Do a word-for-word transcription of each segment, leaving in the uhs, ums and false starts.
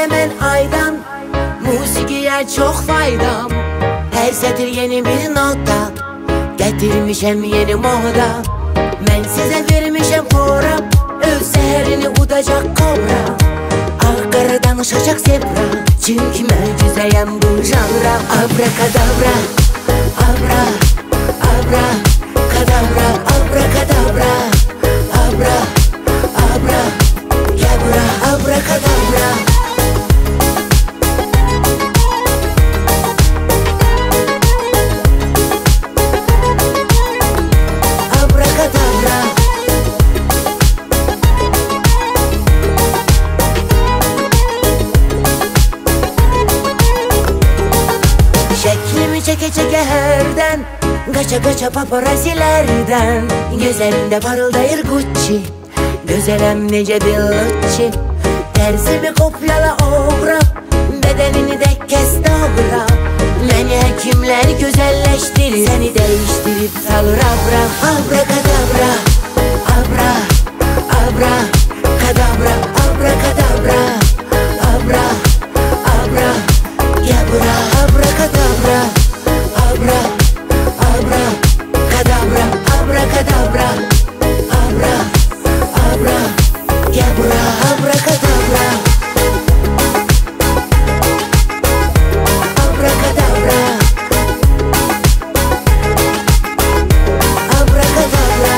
hemen aydan. Musikiye çok faydam. Her setir yeni bir nota. Getirmişem yeni moda. Ben size vermişem program. Öz seherini udacak kobra. Ağ danışacak zebra. Çünkü möcüzeyem bu janra. Abrakadabra, abra, abra, kadabra, abrakadabra, abra, abra, yabra, abrakadabra. Şeklimi çeke çeke herden, kaça kaça paparazzilerden. Gözlerimde parıldayır Gucci, gözelem nece Bellucci. Terzimi kopyala obra, bedenini de kes dobra. Beni hekimler güzelleştirir, seni değiştirip salır abra. Abrakadabra, abra, abra, kadabra, abrakadabra, abra, abra, yabra, abrakadabra, abra, abra, kadabra, abrakadabra, abra, abra, yabra, abrakadabra, abrakadabra, abrakadabra.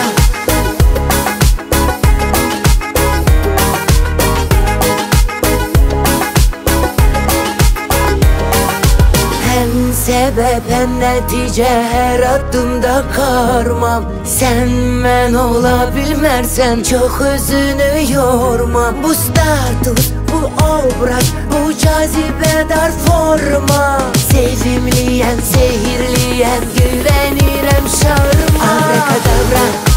Hem sebep hem netice, her adımda karmam. Sen ben olabilmersen çok özünü yormam. Bu status, bu obraz, bu cazibedar forma. Sevimliyen, zehirliyen, güvenirem şarma. Abrakadabra,